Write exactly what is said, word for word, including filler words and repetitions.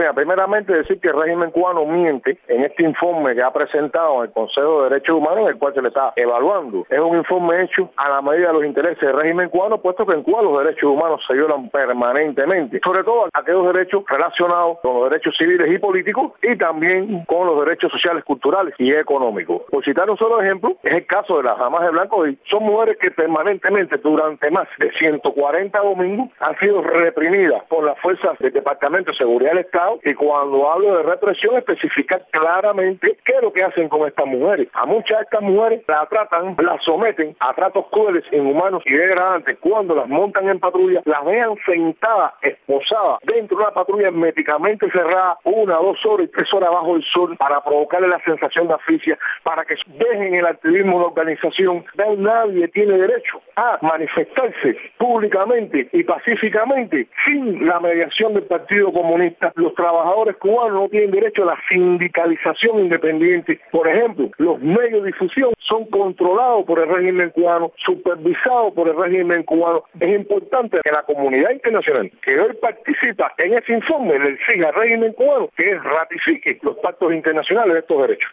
Mira, primeramente decir que el régimen cubano miente en este informe que ha presentado en el Consejo de Derechos Humanos, en el cual se le está evaluando. Es un informe hecho a la medida de los intereses del régimen cubano, puesto que en Cuba los derechos humanos se violan permanentemente, sobre todo aquellos derechos relacionados con los derechos civiles y políticos y también con los derechos sociales, culturales y económicos. Por citar un solo ejemplo, es el caso de las damas de blanco, y son mujeres que permanentemente durante más de ciento cuarenta domingos han sido reprimidas por las fuerzas del Departamento de Seguridad del Estado, y cuando hablo de represión especificar claramente qué es lo que hacen con estas mujeres. A muchas de estas mujeres las tratan, las someten a tratos crueles, inhumanos y degradantes. Cuando las montan en patrulla, las vean sentadas, esposadas dentro de una patrulla herméticamente cerrada, una, dos horas y tres horas bajo el sol, para provocarle la sensación de asfixia, para que dejen el activismo de la organización. Nadie tiene derecho a manifestarse públicamente y pacíficamente sin la mediación del Partido Comunista. Los trabajadores cubanos no tienen derecho a la sindicalización independiente. Por ejemplo, los medios de difusión son controlados por el régimen cubano, supervisados por el régimen cubano. Es importante que la comunidad internacional que hoy participa en ese informe le exija al régimen cubano que ratifique los pactos internacionales de estos derechos.